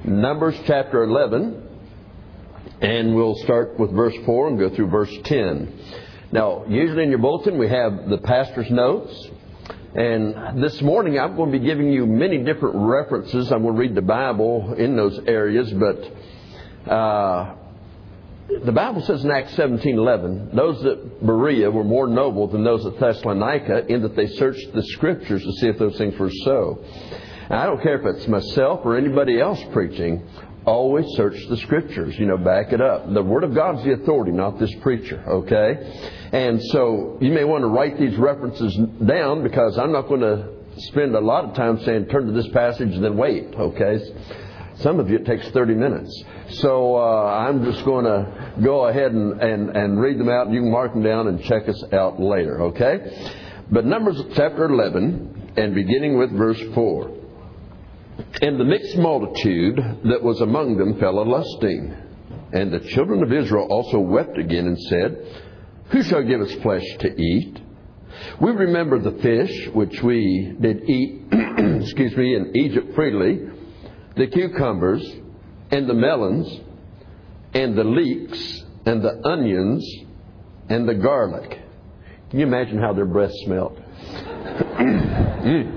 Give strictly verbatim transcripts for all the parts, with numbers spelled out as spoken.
Numbers chapter eleven, and we'll start with verse four and go through verse ten. Now, usually in your bulletin we have the pastor's notes. And this morning I'm going to be giving you many different references. I'm going to read the Bible in those areas, but uh, the Bible says in Acts seventeen eleven, those at Berea were more noble than those at Thessalonica in that they searched the Scriptures to see if those things were so. And I don't care if it's myself or anybody else preaching, always search the Scriptures. You know, back it up. The Word of God's the authority, not this preacher, okay? And so you may want to write these references down, because I'm not going to spend a lot of time saying turn to this passage and then wait, okay? Some of you it takes thirty minutes. So uh, I'm just going to go ahead and, and, and read them out, and you can mark them down and check us out later, okay? But Numbers chapter eleven, and beginning with verse four. And the mixed multitude that was among them fell a-lusting. And the children of Israel also wept again and said, Who shall give us flesh to eat? We remember the fish which we did eat excuse me, in Egypt freely, the cucumbers and the melons and the leeks and the onions and the garlic. Can you imagine how their breath smelled? mm.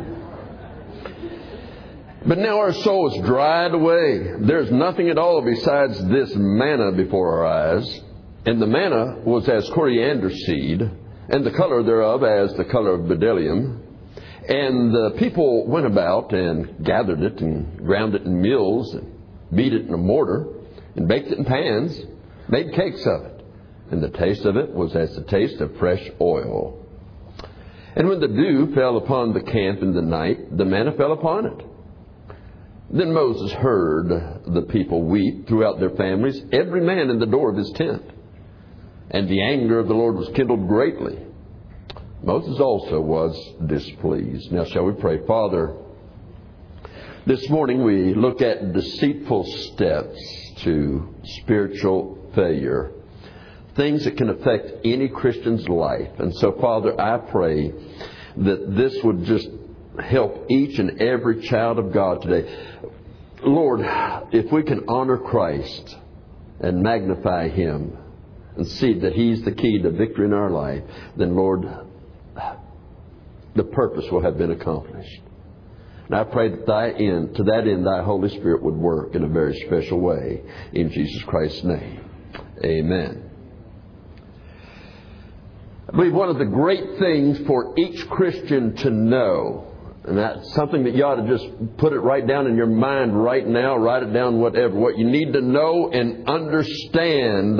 But now our soul is dried away. There's nothing at all besides this manna before our eyes. And the manna was as coriander seed, and the color thereof as the color of bdellium. And the people went about and gathered it and ground it in mills, and beat it in a mortar, and baked it in pans, made cakes of it. And the taste of it was as the taste of fresh oil. And when the dew fell upon the camp in the night, the manna fell upon it. Then Moses heard the people weep throughout their families, every man in the door of his tent. And the anger of the Lord was kindled greatly. Moses also was displeased. Now shall we pray? Father, this morning we look at deceitful steps to spiritual failure. Things that can affect any Christian's life. And so, Father, I pray that this would just help each and every child of God today. Lord, if we can honor Christ and magnify Him and see that He's the key to victory in our life, then, Lord, the purpose will have been accomplished. And I pray that thy end, to that end, Thy Holy Spirit would work in a very special way. In Jesus Christ's name, amen. I believe one of the great things for each Christian to know, and that's something that you ought to just put it right down in your mind right now, write it down, whatever. What you need to know and understand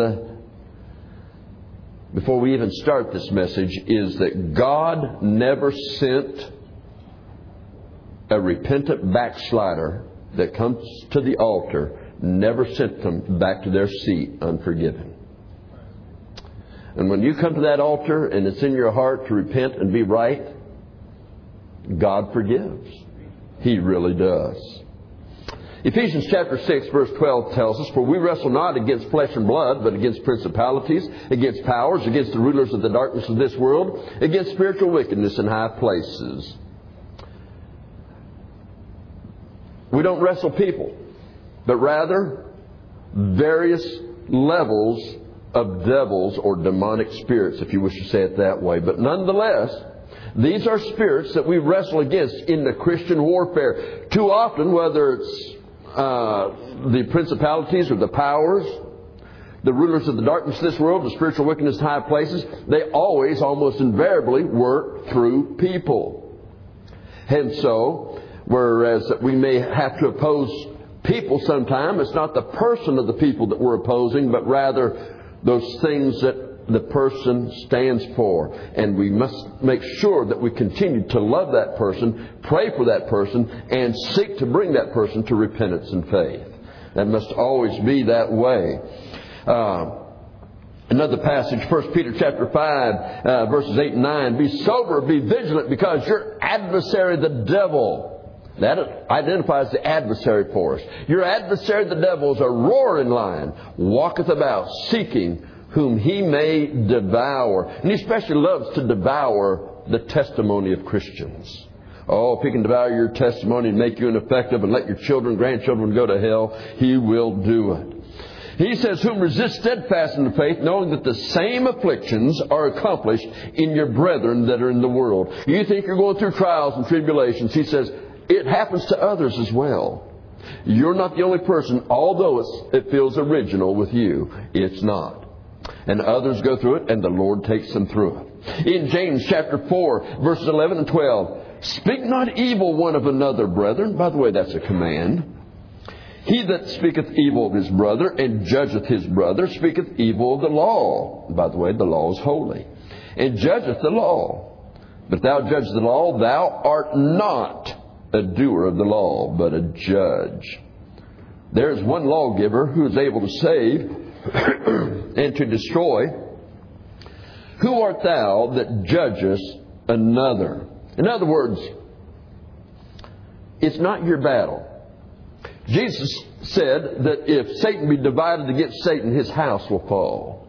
before we even start this message is that God never sent a repentant backslider that comes to the altar, never sent them back to their seat unforgiven. And when you come to that altar and it's in your heart to repent and be right, God forgives. He really does. Ephesians chapter six verse twelve tells us, For we wrestle not against flesh and blood, but against principalities, against powers, against the rulers of the darkness of this world, against spiritual wickedness in high places. We don't wrestle people, but rather various levels of devils or demonic spirits, if you wish to say it that way. But nonetheless, these are spirits that we wrestle against in the Christian warfare. Too often, whether it's uh, the principalities or the powers, the rulers of the darkness of this world, the spiritual wickedness in high places, they always, almost invariably, work through people. And so, whereas we may have to oppose people sometime, it's not the person of the people that we're opposing, but rather those things that the person stands for. And we must make sure that we continue to love that person, pray for that person, and seek to bring that person to repentance and faith. That must always be that way. Uh, another passage, First Peter chapter five, uh, verses eight and nine. Be sober, be vigilant, because your adversary, the devil, that identifies the adversary for us. Your adversary, the devil, is a roaring lion, walketh about, seeking whom he may devour. And he especially loves to devour the testimony of Christians. Oh, if he can devour your testimony and make you ineffective and let your children, grandchildren go to hell, he will do it. He says, whom resist steadfast in the faith, knowing that the same afflictions are accomplished in your brethren that are in the world. You think you're going through trials and tribulations. He says, it happens to others as well. You're not the only person, although it's, it feels original with you. It's not. And others go through it, and the Lord takes them through it. In James chapter four, verses eleven and twelve, speak not evil one of another, brethren. By the way, that's a command. He that speaketh evil of his brother and judgeth his brother speaketh evil of the law. By the way, the law is holy. And judgeth the law. But thou judge the law, thou art not a doer of the law, but a judge. There is one lawgiver who is able to save and to destroy. Who art thou that judgest another? In other words, it's not your battle. Jesus said that if Satan be divided against Satan, his house will fall.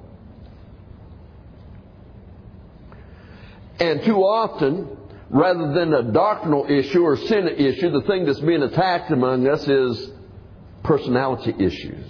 And too often, rather than a doctrinal issue or sin issue, the thing that's being attacked among us is personality issues.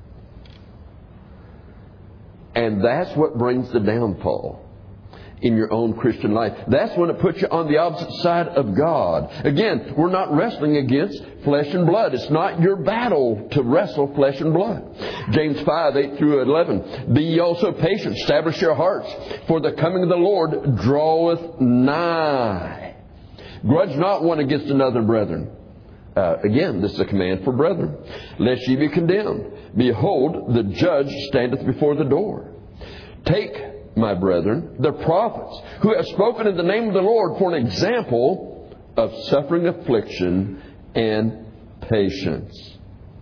And that's what brings the downfall in your own Christian life. That's when it puts you on the opposite side of God. Again, we're not wrestling against flesh and blood. It's not your battle to wrestle flesh and blood. James five, eight through eleven. Be ye also patient, establish your hearts, for the coming of the Lord draweth nigh. Grudge not one against another, brethren. Uh, again, this is a command for brethren. Lest ye be condemned. Behold, the judge standeth before the door. Take, my brethren, the prophets, who have spoken in the name of the Lord, for an example of suffering, affliction, and patience.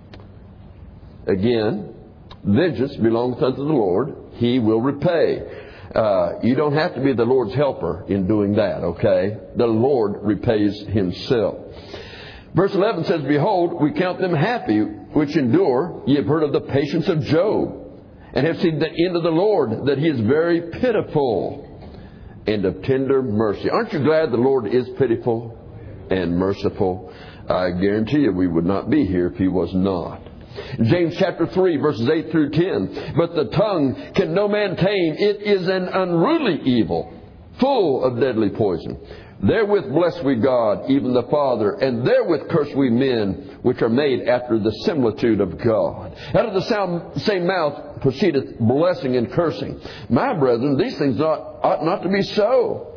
Again, vengeance belongeth unto the Lord. He will repay. Uh, you don't have to be the Lord's helper in doing that, okay? The Lord repays Himself. Verse eleven says, behold, we count them happy which endure. Ye have heard of the patience of Job, and have seen the end of the Lord, that He is very pitiful and of tender mercy. Aren't you glad the Lord is pitiful and merciful? I guarantee you we would not be here if He was not. James chapter three, verses eight through ten. But the tongue can no man tame. It is an unruly evil, full of deadly poison. Therewith bless we God, even the Father, and therewith curse we men, which are made after the similitude of God. Out of the sound, same mouth proceedeth blessing and cursing. My brethren, these things ought, ought not to be so.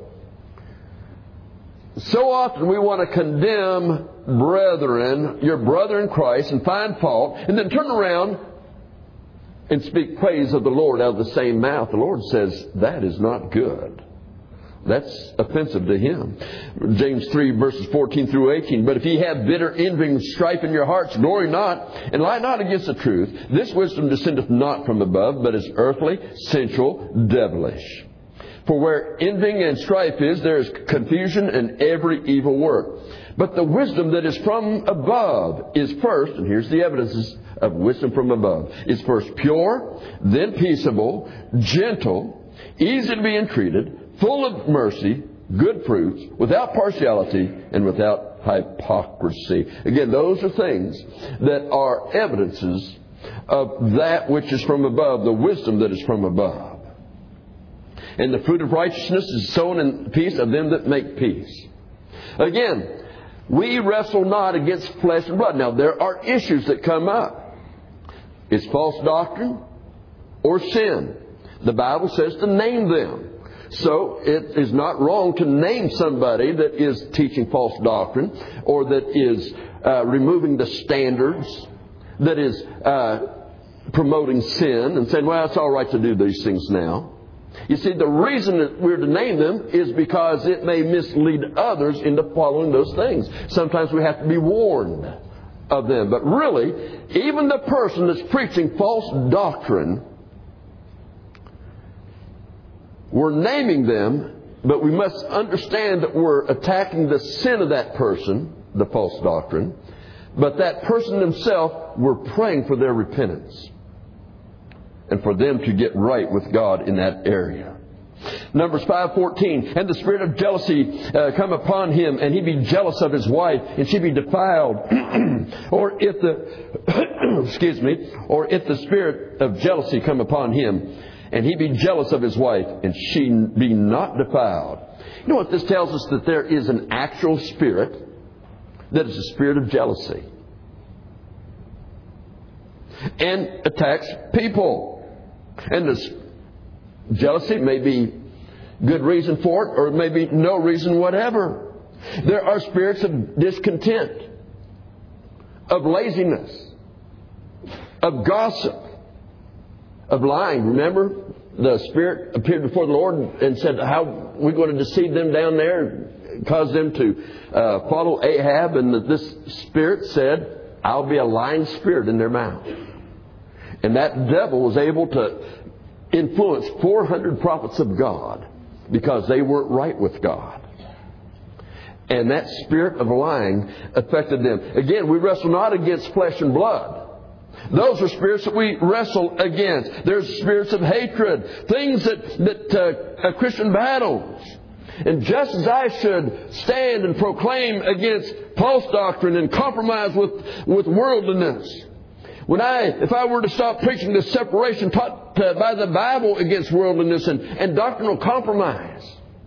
So often we want to condemn brethren, your brother in Christ, and find fault, and then turn around and speak praise of the Lord out of the same mouth. The Lord says that is not good. That's offensive to Him. James three, verses fourteen through eighteen. But if ye have bitter envy and strife in your hearts, glory not, and lie not against the truth. This wisdom descendeth not from above, but is earthly, sensual, devilish. For where envying and strife is, there is confusion and every evil work. But the wisdom that is from above is first, and here's the evidences of wisdom from above, is first pure, then peaceable, gentle, easy to be entreated, full of mercy, good fruits, without partiality, and without hypocrisy. Again, those are things that are evidences of that which is from above, the wisdom that is from above. And the fruit of righteousness is sown in peace of them that make peace. Again, we wrestle not against flesh and blood. Now, there are issues that come up. It's false doctrine or sin. The Bible says to name them. So it is not wrong to name somebody that is teaching false doctrine or that is uh, removing the standards, that is uh, promoting sin and saying, well, it's all right to do these things now. You see, the reason that we're to name them is because it may mislead others into following those things. Sometimes we have to be warned of them. But really, even the person that's preaching false doctrine, we're naming them, but we must understand that we're attacking the sin of that person, the false doctrine. But that person themselves, we're praying for their repentance and for them to get right with God in that area. Numbers five fourteen, and the spirit of jealousy uh, come upon him, and he be jealous of his wife, and she be defiled. Or if the, excuse me, or if the spirit of jealousy come upon him, and he be jealous of his wife, and she be not defiled. You know what this tells us? That there is an actual spirit that is a spirit of jealousy. And attacks people. And this jealousy may be good reason for it, or it may be no reason whatever. There are spirits of discontent, of laziness, of gossip, of lying. Remember, the Spirit appeared before the Lord and said, how we're going to deceive them down there and cause them to uh, follow Ahab. And this Spirit said, I'll be a lying spirit in their mouth. And that devil was able to influence four hundred prophets of God because they weren't right with God. And that spirit of lying affected them. Again, we wrestle not against flesh and blood. Those are spirits that we wrestle against. There's spirits of hatred, things that, that uh, a Christian battles. And just as I should stand and proclaim against false doctrine and compromise with, with worldliness, when I, if I were to stop preaching the separation taught uh, by the Bible against worldliness and, and doctrinal compromise,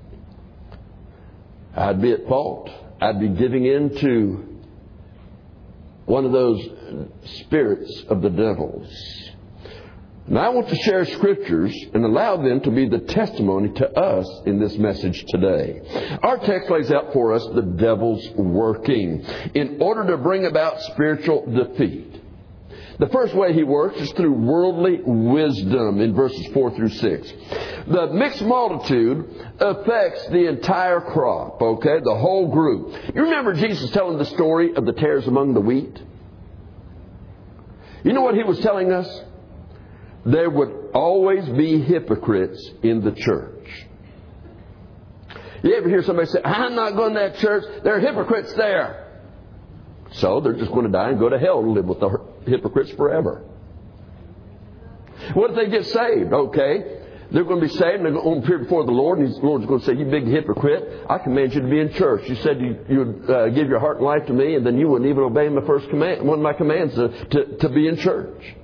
I'd be at fault. I'd be giving in to one of those spirits of the devils. And I want to share scriptures and allow them to be the testimony to us in this message today. Our text lays out for us the devil's working in order to bring about spiritual defeat. The first way he works is through worldly wisdom in verses four through six. The mixed multitude affects the entire crop, okay? The whole group. You remember Jesus telling the story of the tares among the wheat? You know what he was telling us? There would always be hypocrites in the church. You ever hear somebody say, I'm not going to that church. There are hypocrites there. So they're just going to die and go to hell and live with the hypocrites forever. What if they get saved? Okay. They're going to be saved and they're going to appear before the Lord. And the Lord's going to say, you big hypocrite, I command you to be in church. You said you, you would uh, give your heart and life to me, and then you wouldn't even obey my first command, one of my commands to, to, to be in church.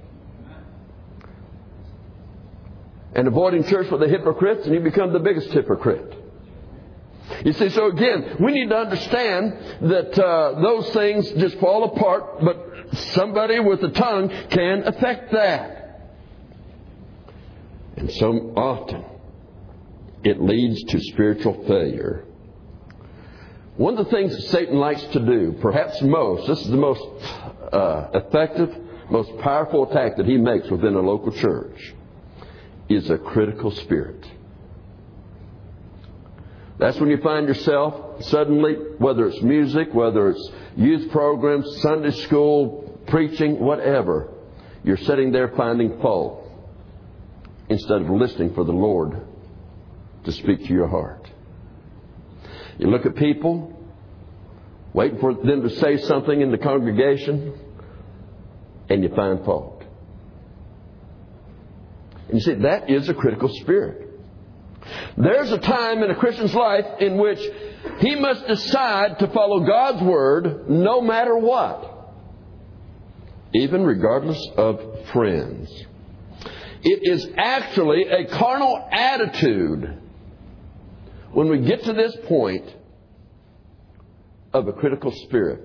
And avoiding church with the hypocrites, and you become the biggest hypocrite. You see, so again, we need to understand that uh, those things just fall apart, but somebody with a tongue can affect that. And so often, it leads to spiritual failure. One of the things that Satan likes to do, perhaps most, this is the most uh, effective, most powerful attack that he makes within a local church, is a critical spirit. That's when you find yourself suddenly, whether it's music, whether it's youth programs, Sunday school, preaching, whatever, you're sitting there finding fault instead of listening for the Lord to speak to your heart. You look at people, waiting for them to say something in the congregation, and you find fault. And you see, that is a critical spirit. There's a time in a Christian's life in which he must decide to follow God's Word no matter what, even regardless of friends. It is actually a carnal attitude when we get to this point of a critical spirit.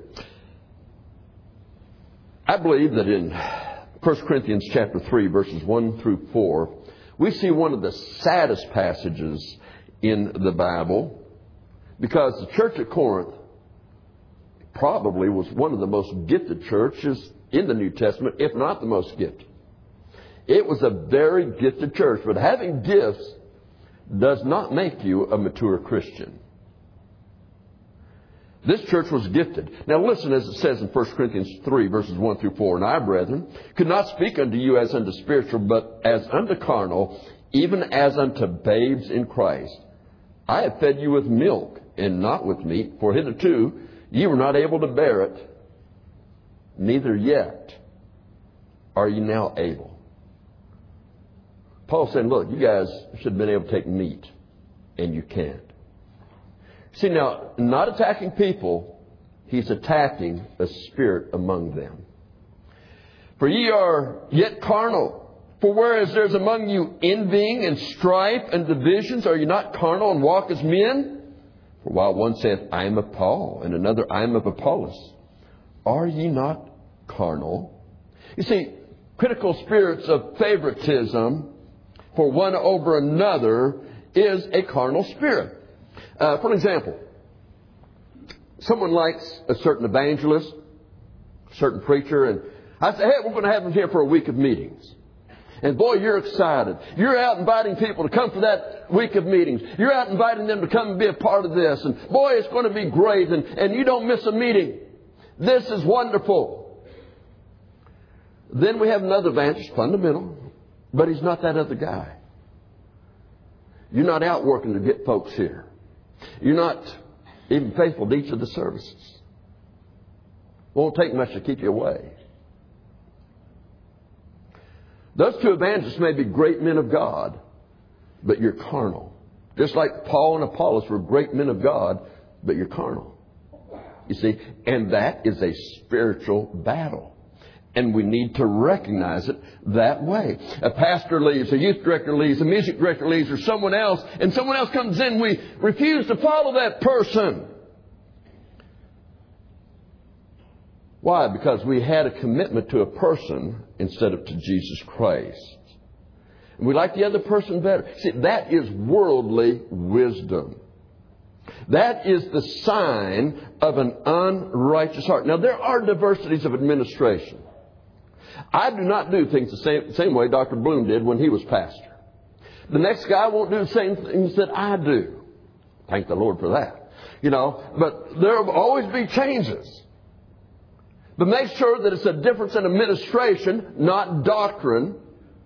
I believe that in First Corinthians chapter three, verses one through four, we see one of the saddest passages in the Bible, because the church at Corinth probably was one of the most gifted churches in the New Testament, if not the most gifted. It was a very gifted church, but having gifts does not make you a mature Christian. This church was gifted. Now listen as it says in First Corinthians three, verses one through four. And I, brethren, could not speak unto you as unto spiritual, but as unto carnal, even as unto babes in Christ. I have fed you with milk, and not with meat, for hitherto ye were not able to bear it, neither yet are ye now able. Paul said, look, you guys should have been able to take meat. and you can't. See, now, not attacking people, he's attacking a spirit among them. For ye are yet carnal. For whereas there's among you envying and strife and divisions, are you not carnal and walk as men? For while one saith, I am of Paul, and another, I am of Apollos, are ye not carnal? You see, critical spirits of favoritism for one over another is a carnal spirit. Uh, for example, someone likes a certain evangelist, a certain preacher, and I say, hey, we're going to have them here for a week of meetings. And boy, you're excited. You're out inviting people to come for that week of meetings. You're out inviting them to come and be a part of this. And boy, it's going to be great. And, and you don't miss a meeting. This is wonderful. Then we have another evangelist, fundamental, but he's not that other guy. You're not out working to get folks here. You're not even faithful to each of the services. Won't take much to keep you away. Those two evangelists may be great men of God, but you're carnal. Just like Paul and Apollos were great men of God, but you're carnal. You see, and that is a spiritual battle. And we need to recognize it that way. A pastor leaves, a youth director leaves, a music director leaves, or someone else, and someone else comes in, we refuse to follow that person. Why? Because we had a commitment to a person instead of to Jesus Christ. And we like the other person better. See, that is worldly wisdom. That is the sign of an unrighteous heart. Now, there are diversities of administration. I do not do things the same, same way Doctor Bloom did when he was pastor. The next guy won't do the same things that I do. Thank the Lord for that. You know, but there will always be changes. But make sure that it's a difference in administration, not doctrine.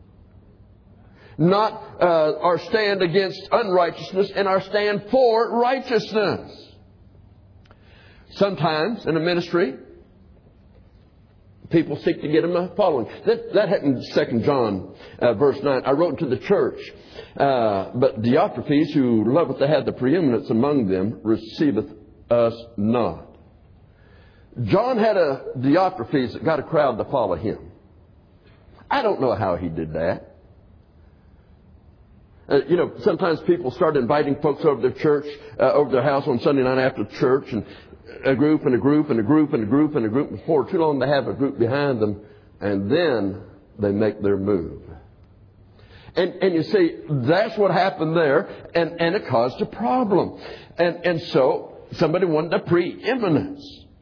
Not uh, our stand against unrighteousness and our stand for righteousness. Sometimes in a ministry, people seek to get them a following. That, that happened in Second John uh, verse nine. I wrote to the church, uh, but Diotrephes, who loveth to have the preeminence among them, receiveth us not. John had a Diotrephes that got a crowd to follow him. I don't know how he did that. Uh, you know, sometimes people start inviting folks over to their church, uh, over their house on Sunday night after church, and a group and a group and a group and a group and a group. Before too long, they have a group behind them, and then they make their move. And and you see, that's what happened there, and, and it caused a problem. And and so somebody wanted a preeminence.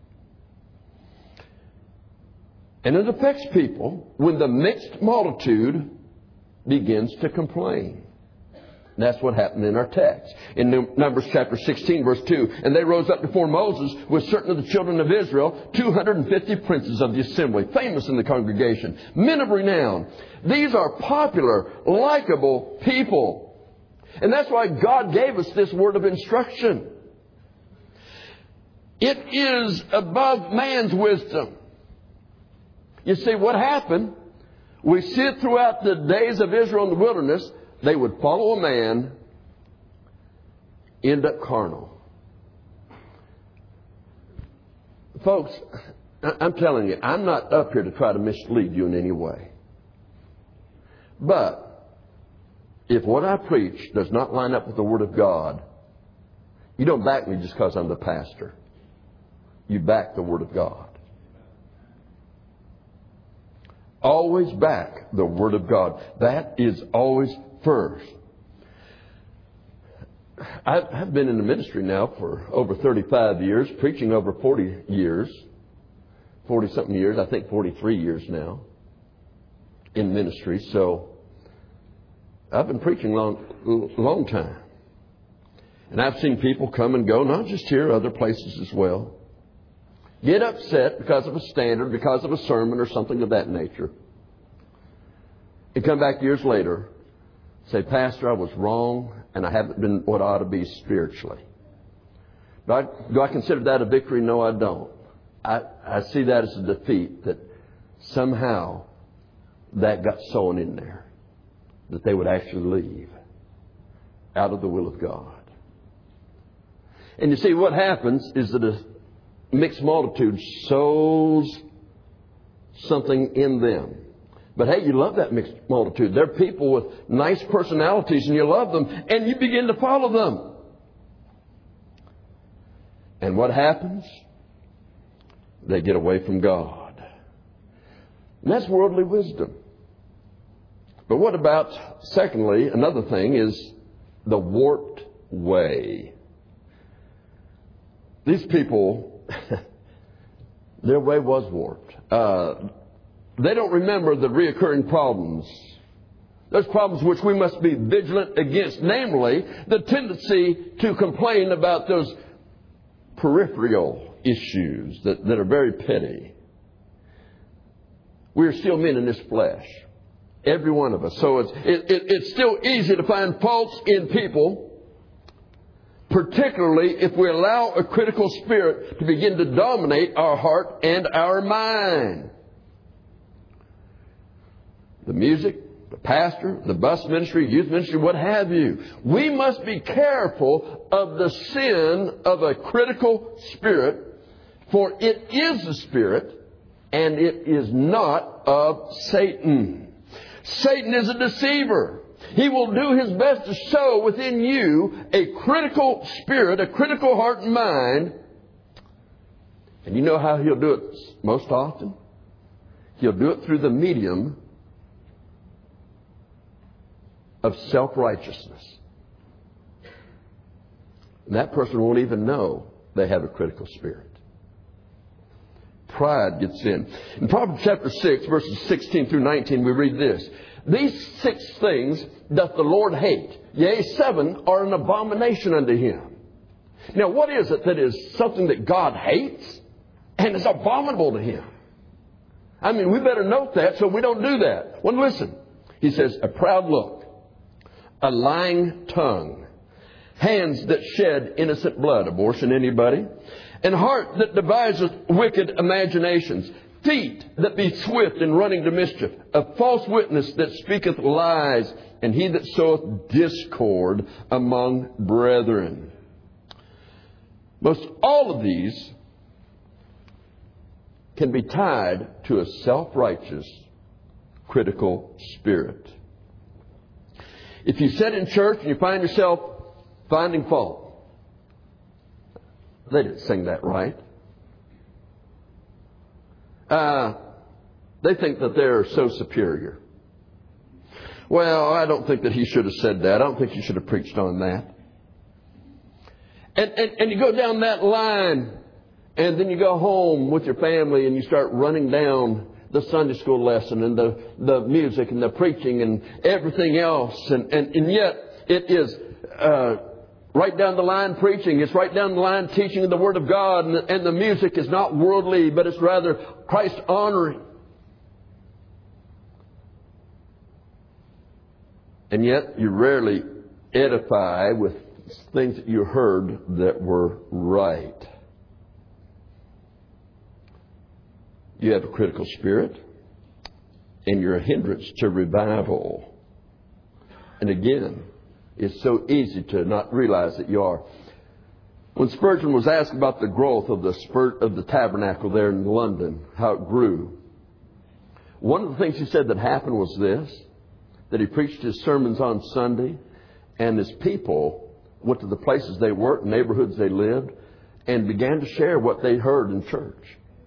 And it affects people when the mixed multitude begins to complain. And that's what happened in our text. In Numbers chapter sixteen, verse two. And they rose up before Moses with certain of the children of Israel, two hundred fifty princes of the assembly, famous in the congregation, men of renown. These are popular, likable people. And that's why God gave us this word of instruction. It is above man's wisdom. You see, what happened, we see it throughout the days of Israel in the wilderness. They would follow a man, end up carnal. Folks, I'm telling you, I'm not up here to try to mislead you in any way. But if what I preach does not line up with the Word of God, you don't back me just because I'm the pastor. You back the Word of God. Always back the Word of God. That is always first. I've been in the ministry now for over thirty-five years, preaching over forty years, forty-something years, I think forty-three years now in ministry. So I've been preaching a long, long time. And I've seen people come and go, not just here, other places as well. Get upset because of a standard, because of a sermon or something of that nature. And come back years later, say, Pastor, I was wrong and I haven't been what I ought to be spiritually. Do I, do I consider that a victory? No, I don't. I, I see that as a defeat, that somehow that got sown in there, that they would actually leave out of the will of God. And you see, what happens is that a mixed multitude sows something in them. But hey, you love that mixed multitude. They're people with nice personalities and you love them and you begin to follow them. And what happens? They get away from God. And that's worldly wisdom. But what about, secondly, another thing is the warped way. These people, their way was warped. Uh, they don't remember the reoccurring problems. Those problems which we must be vigilant against. Namely, the tendency to complain about those peripheral issues that, that are very petty. We are still men in this flesh. Every one of us. So it's, it, it, it's still easy to find faults in people, particularly if we allow a critical spirit to begin to dominate our heart and our mind. The music, the pastor, the bus ministry, youth ministry, what have you. We must be careful of the sin of a critical spirit, for it is a spirit and it is not of Satan. Satan is a deceiver. He will do his best to sow within you a critical spirit, a critical heart and mind. And you know how he'll do it most often? He'll do it through the medium of self-righteousness. And that person won't even know they have a critical spirit. Pride gets in. In Proverbs chapter six, verses sixteen through nineteen, we read this. These six things doth the Lord hate. Yea, seven are an abomination unto him. Now, what is it that is something that God hates and is abominable to him? I mean, we better note that so we don't do that. Well, listen. He says, a proud look, a lying tongue, hands that shed innocent blood. Abortion, anybody? And heart that deviseth wicked imaginations. Feet that be swift in running to mischief. A false witness that speaketh lies. And he that soweth discord among brethren. Most all of these can be tied to a self-righteous, critical spirit. If you sit in church and you find yourself finding fault, they didn't sing that right. Uh, they think that they're so superior. Well, I don't think that he should have said that. I don't think he should have preached on that. And, and, and you go down that line, and then you go home with your family and you start running down the Sunday school lesson and the, the music and the preaching and everything else. And, and, and yet it is uh, right down the line preaching. It's right down the line teaching the Word of God. And the, and the music is not worldly, but it's rather Christ honoring. And yet you rarely edify with things that you heard that were right. You have a critical spirit, and you're a hindrance to revival. And again, it's so easy to not realize that you are. When Spurgeon was asked about the growth of the spurt of the tabernacle there in London, how it grew, one of the things he said that happened was this, that he preached his sermons on Sunday, and his people went to the places they worked, neighborhoods they lived, and began to share what they heard in church.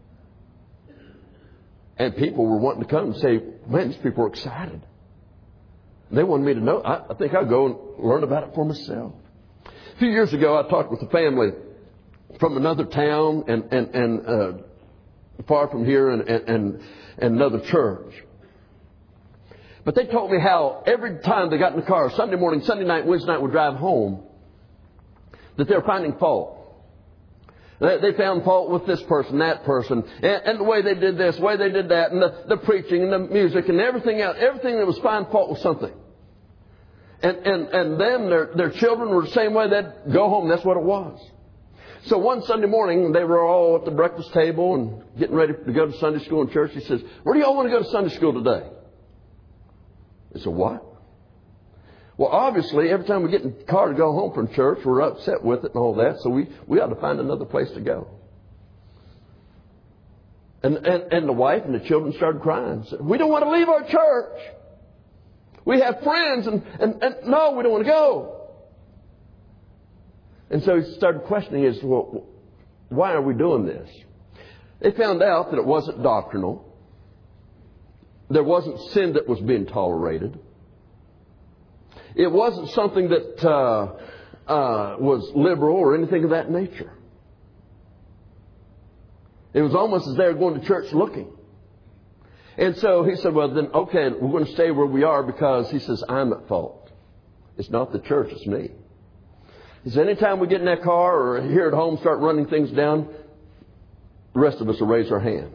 And people were wanting to come and say, man, these people are excited. They wanted me to know. I, I think I'll go and learn about it for myself. A few years ago, I talked with a family from another town and, and, and uh, far from here and, and, and another church. But they told me how every time they got in the car, Sunday morning, Sunday night, Wednesday night, would drive home, that they were finding fault. They found fault with this person, that person, and, and the way they did this, the way they did that, and the, the preaching and the music and everything else. Everything that was finding fault with something. And, and, and then their, their children were the same way. They'd go home. That's what it was. So one Sunday morning, they were all at the breakfast table and getting ready to go to Sunday school in church. He says, where do y'all want to go to Sunday school today? They said, what? Well, obviously, every time we get in the car to go home from church, we're upset with it and all that, so we, we ought to find another place to go. And, and, and the wife and the children started crying. Said, we don't want to leave our church. We have friends, and, and, and no, we don't want to go. And so he started questioning his, well, why are we doing this? They found out that it wasn't doctrinal. There wasn't sin that was being tolerated. It wasn't something that uh, uh, was liberal or anything of that nature. It was almost as they were going to church looking. And so he said, well, then, okay, we're going to stay where we are because, he says, I'm at fault. It's not the church, it's me. He said, anytime we get in that car or here at home start running things down, the rest of us will raise our hand.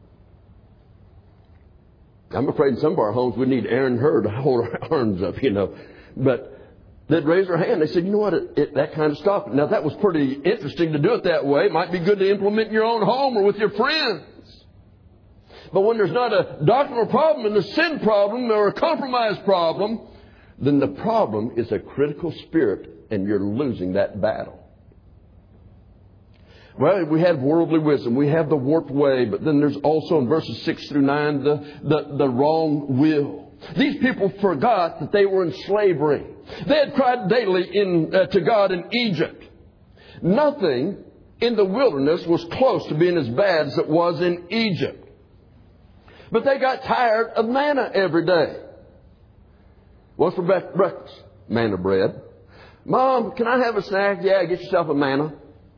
I'm afraid in some of our homes we need Aaron Hur to hold our arms up, you know. But they'd raise their hand. They said, you know what, it, it, that kind of stuff. Now, that was pretty interesting to do it that way. It might be good to implement in your own home or with your friends. But when there's not a doctrinal problem and a sin problem or a compromise problem, then the problem is a critical spirit and you're losing that battle. Well, we have worldly wisdom. We have the warped way. But then there's also in verses six through nine the, the, the wrong will. These people forgot that they were in slavery. They had cried daily in, uh, to God in Egypt. Nothing in the wilderness was close to being as bad as it was in Egypt. But they got tired of manna every day. What's for breakfast? Manna bread. Mom, can I have a snack? Yeah, get yourself a manna.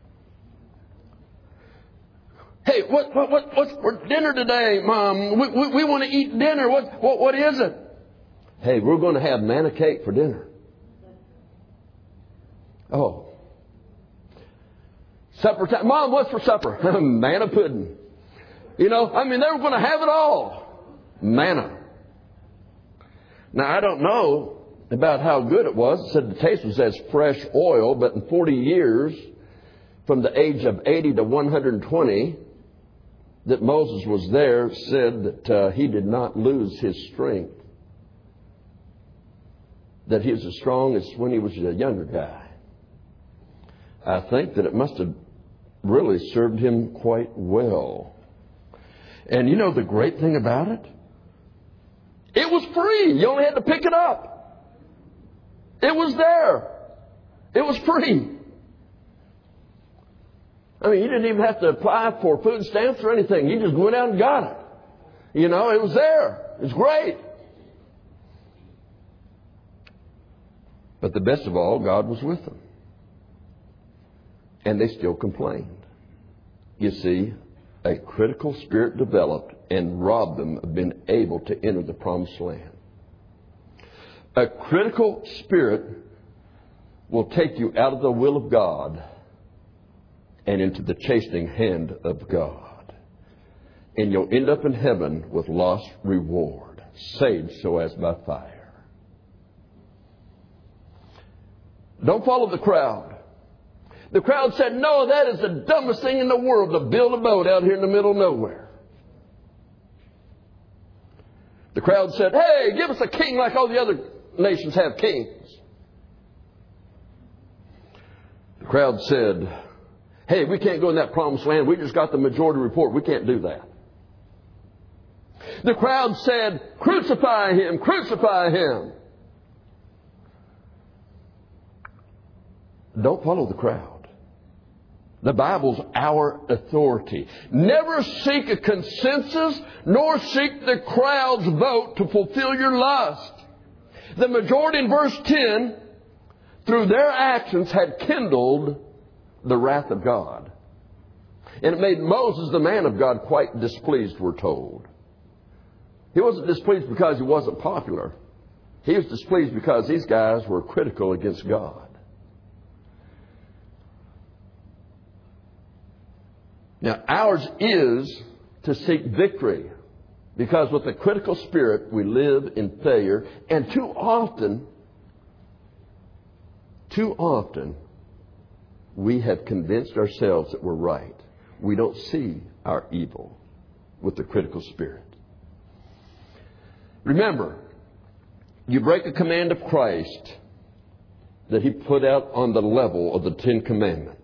Hey, what, what, what, what's for dinner today, Mom? We, we, we want to eat dinner. What, what, what is it? Hey, we're going to have manna cake for dinner. Oh. Supper time. Mom, what's for supper? Manna pudding. You know, I mean, they were going to have it all. Manna. Now, I don't know about how good it was. It said the taste was as fresh oil, but in forty years, from the age of eighty to one hundred twenty, that Moses was there, said that uh, he did not lose his strength. That he was as strong as when he was a younger guy. I think that it must have really served him quite well. And you know the great thing about it? It was free. You only had to pick it up. It was there. It was free. I mean, you didn't even have to apply for food stamps or anything. You just went out and got it. You know, it was there. It was great. But the best of all, God was with them. And they still complained. You see, a critical spirit developed and robbed them of being able to enter the promised land. A critical spirit will take you out of the will of God and into the chastening hand of God. And you'll end up in heaven with lost reward, saved so as by fire. Don't follow the crowd. The crowd said, no, that is the dumbest thing in the world to build a boat out here in the middle of nowhere. The crowd said, hey, give us a king like all the other nations have kings. The crowd said, hey, we can't go in that promised land. We just got the majority report. We can't do that. The crowd said, crucify him, crucify him. Don't follow the crowd. The Bible's our authority. Never seek a consensus, nor seek the crowd's vote to fulfill your lust. The majority in verse ten, through their actions, had kindled the wrath of God. And it made Moses, the man of God, quite displeased, we're told. He wasn't displeased because he wasn't popular. He was displeased because these guys were critical against God. Now, ours is to seek victory, because with a critical spirit, we live in failure. And too often, too often, we have convinced ourselves that we're right. We don't see our evil with the critical spirit. Remember, you break a command of Christ that He put out on the level of the Ten Commandments.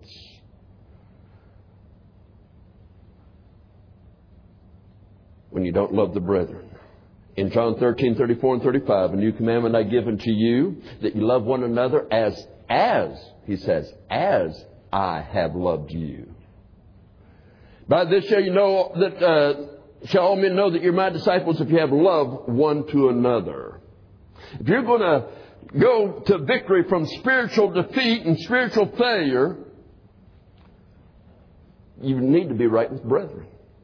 When you don't love the brethren. In John thirteen, thirty-four and thirty-five, a new commandment I give unto you, that you love one another as, as, He says, as I have loved you. By this shall you know that, uh, shall all men know that you're my disciples if you have love one to another. If you're going to go to victory from spiritual defeat and spiritual failure, you need to be right with brethren.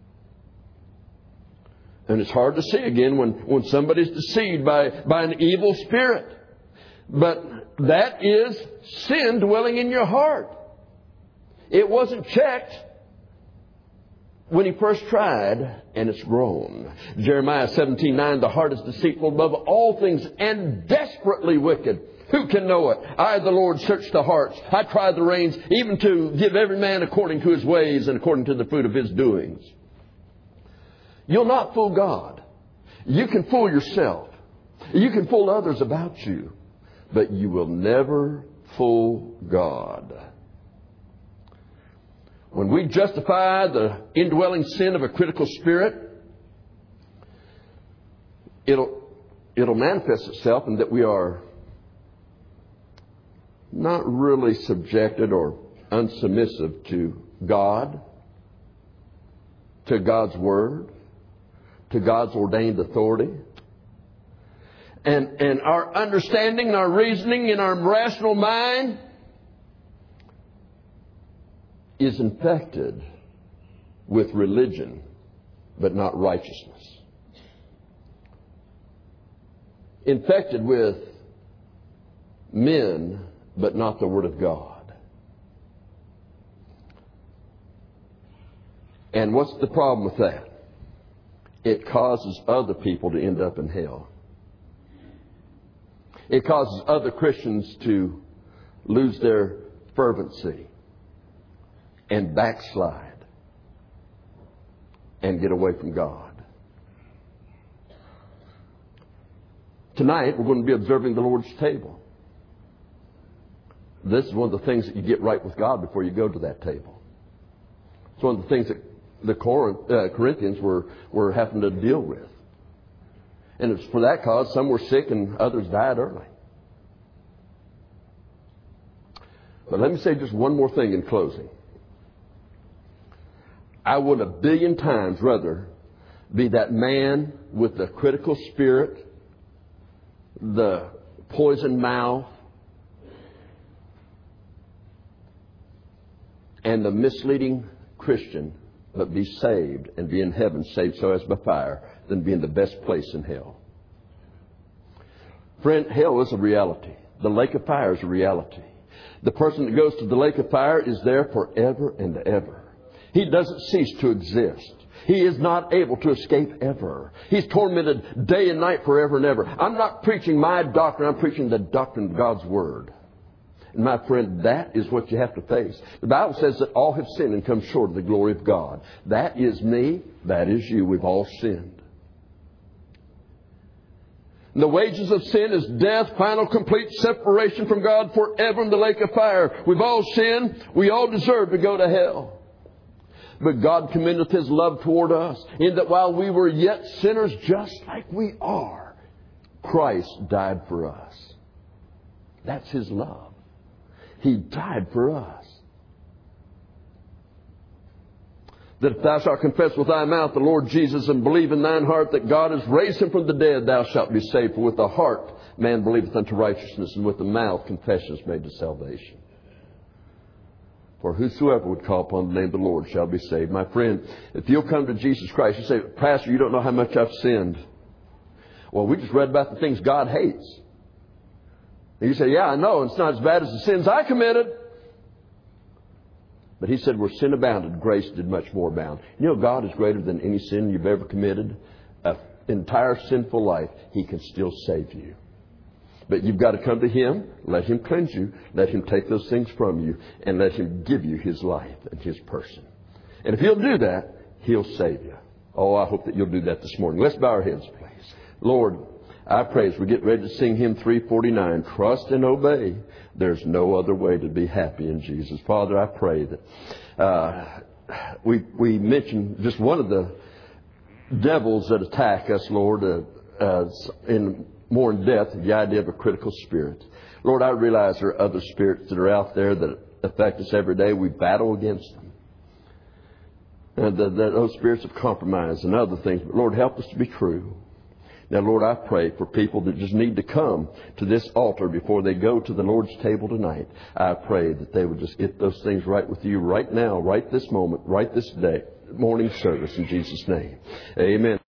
And it's hard to see again when, when somebody's deceived by, by an evil spirit. But that is sin dwelling in your heart. It wasn't checked when he first tried, and it's grown. Jeremiah seventeen nine, the heart is deceitful above all things and desperately wicked. Who can know it? I, the Lord, search the hearts. I try the reins, even to give every man according to his ways and according to the fruit of his doings. You'll not fool God. You can fool yourself. You can fool others about you. But you will never fool God. When we justify the indwelling sin of a critical spirit, it'll, it'll manifest itself in that we are not really subjected or unsubmissive to God, to God's Word, to God's ordained authority. And, and our understanding, our reasoning, and our rational mind is infected with religion, but not righteousness. Infected with men, but not the Word of God. And what's the problem with that? It causes other people to end up in hell. It causes other Christians to lose their fervency and backslide and get away from God. Tonight we're going to be observing the Lord's table. This is one of the things that you get right with God before you go to that table. It's one of the things that the Corinthians were, were having to deal with. And it's for that cause some were sick and others died early. But let me say just one more thing in closing. I would a billion times rather be that man with the critical spirit, the poison mouth, and the misleading Christian, but be saved and be in heaven, saved so as by fire, than be in the best place in hell. Friend, hell is a reality. The lake of fire is a reality. The person that goes to the lake of fire is there forever and ever. He doesn't cease to exist. He is not able to escape ever. He's tormented day and night forever and ever. I'm not preaching my doctrine. I'm preaching the doctrine of God's Word. And my friend, that is what you have to face. The Bible says that all have sinned and come short of the glory of God. That is me. That is you. We've all sinned. The wages of sin is death, final, complete separation from God forever in the lake of fire. We've all sinned. We all deserve to go to hell. But God commendeth His love toward us, in that while we were yet sinners, just like we are, Christ died for us. That's His love. He died for us. That if thou shalt confess with thy mouth the Lord Jesus and believe in thine heart that God has raised Him from the dead, thou shalt be saved. For with the heart man believeth unto righteousness, and with the mouth confession is made to salvation. For whosoever would call upon the name of the Lord shall be saved. My friend, if you'll come to Jesus Christ, you say, Pastor, you don't know how much I've sinned. Well, we just read about the things God hates. And you say, yeah, I know, it's not as bad as the sins I committed. But He said, where sin abounded, grace did much more abound. You know, God is greater than any sin you've ever committed. An entire sinful life, He can still save you. But you've got to come to Him, let Him cleanse you, let Him take those things from you, and let Him give you His life and His person. And if He'll do that, He'll save you. Oh, I hope that you'll do that this morning. Let's bow our heads, please. Lord, I pray as we get ready to sing hymn three forty-nine, trust and obey. There's no other way to be happy in Jesus. Father, I pray that uh, we we mentioned just one of the devils that attack us, Lord, uh, uh, in more in depth, the idea of a critical spirit. Lord, I realize there are other spirits that are out there that affect us every day. We battle against them. And the, the, those spirits of compromise and other things. But Lord, help us to be true. Now, Lord, I pray for people that just need to come to this altar before they go to the Lord's table tonight. I pray that they would just get those things right with you right now, right this moment, right this day, morning service in Jesus' name. Amen.